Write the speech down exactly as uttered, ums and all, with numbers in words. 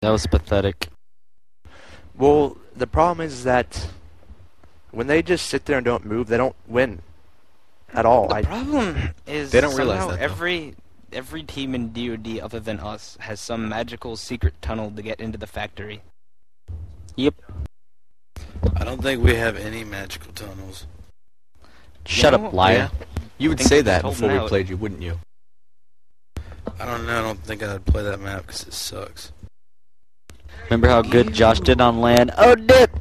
That was pathetic. Well, the problem is that when they just sit there and don't move, they don't win at all. The I, problem is They don't somehow realize that, though. every every team in D O D other than us has some magical secret tunnel to get into the factory. Yep. I don't think we have any magical tunnels. Shut No, up, liar. yeah. You would think say you're that holding before we out. played you, wouldn't you? I don't know. I don't think I'd play that map because it sucks. Remember how good Josh did on land? Oh, dip!